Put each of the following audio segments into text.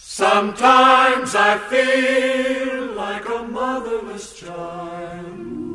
Sometimes I feel like a motherless child.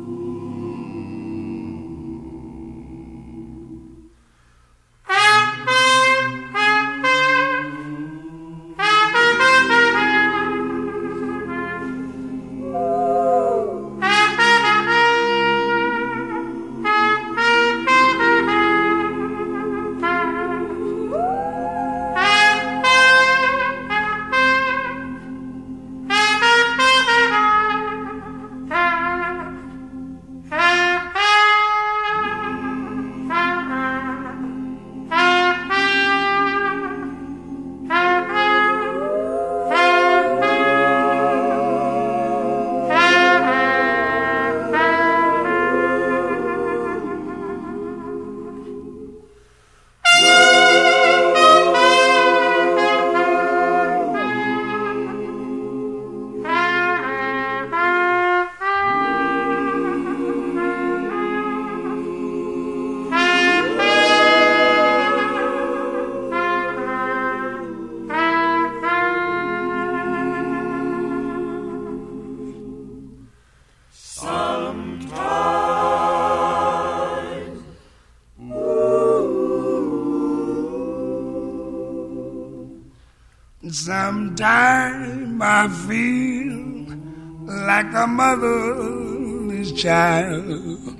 Sometime I feel like a motherless child.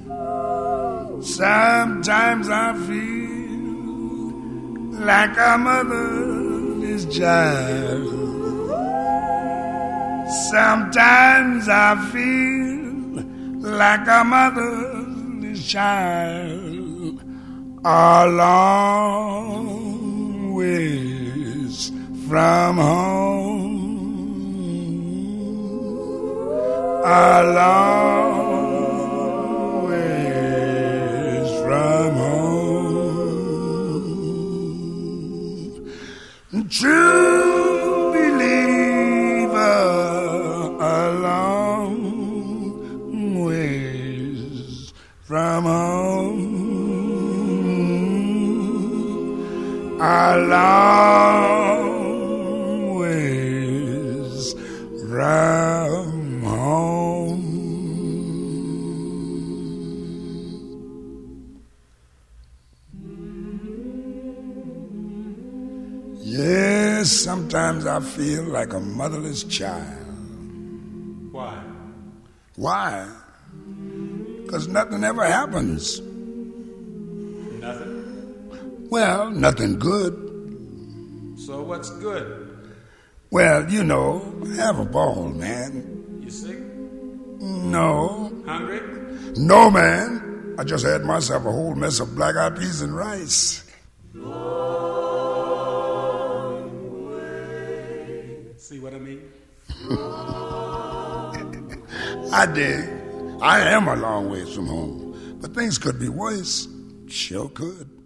Sometimes I feel like a motherless child. Sometimes I feel like a motherless child. A long ways from home, a long ways from home. True believer, a long ways from home, a long from home. Yes, sometimes I feel like a motherless child. Why? Why? Because nothing ever happens. Nothing? Well, nothing good. So what's good? Well, you know, have a ball, man. You sick? No. Hungry? No, man. I just had myself a whole mess of black-eyed peas and rice. Long way. See what I mean? I dig. I am a long ways from home. But things could be worse. Sure could.